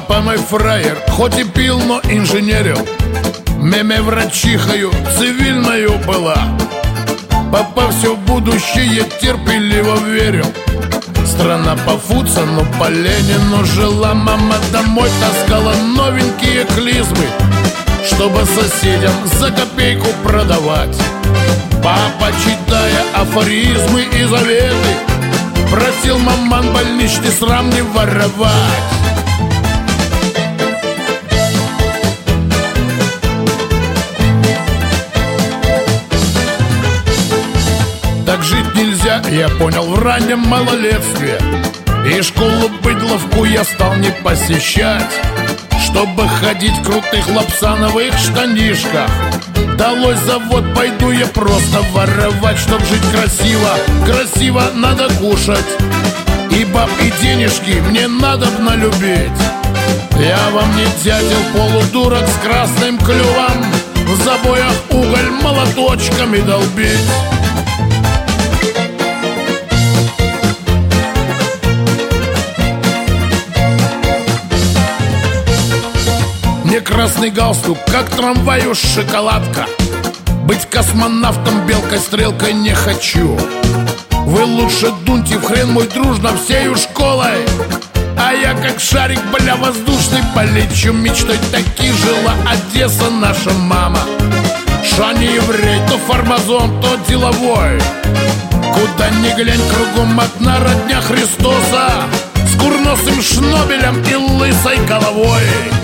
Папа мой фраер, хоть и пил, но инженерил. Меме врачихою цивильною была. Папа все будущее терпеливо верил. Страна по Фуцину, по Ленину жила. Мама домой таскала новенькие клизмы, чтобы соседям за копейку продавать. Папа, читая афоризмы и заветы, просил маман больничный срам не воровать. Так жить нельзя, я понял в раннем малолетстве. И школу быдловку я стал не посещать, чтобы ходить в крутых лапсановых штанишках. Далось завод, пойду я просто воровать. Чтоб жить красиво, красиво надо кушать. И баб, и денежки мне надобно любить. Я вам не дятел полудурок с красным клювом, в забоях уголь молоточками долбить. Мне красный галстук, как трамваю шоколадка. Быть космонавтом белкой-стрелкой не хочу. Вы лучше дуньте в хрен мой дружно всею школой, а я как шарик, бля, воздушный полечу. Мечтой таки жила Одесса, наша мама. Ша не еврей, то фармазон, то деловой. Куда ни глянь, кругом одна родня Христоса, с курносым шнобелем и лысой головой.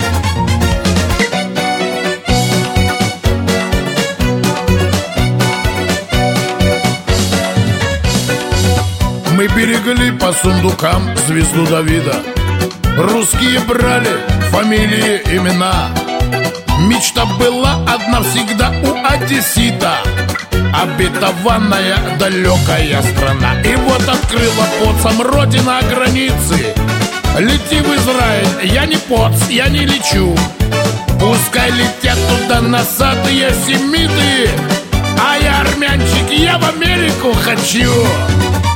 Мы берегли по сундукам звезду Давида. Русские брали фамилии, имена. Мечта была одна всегда у одессита: обетованная далекая страна. И вот открыла поцам родина границы. Лети в Израиль, я не поц, я не лечу. Пускай летят туда носатые семиты, а я армянчик, я в Америку хочу.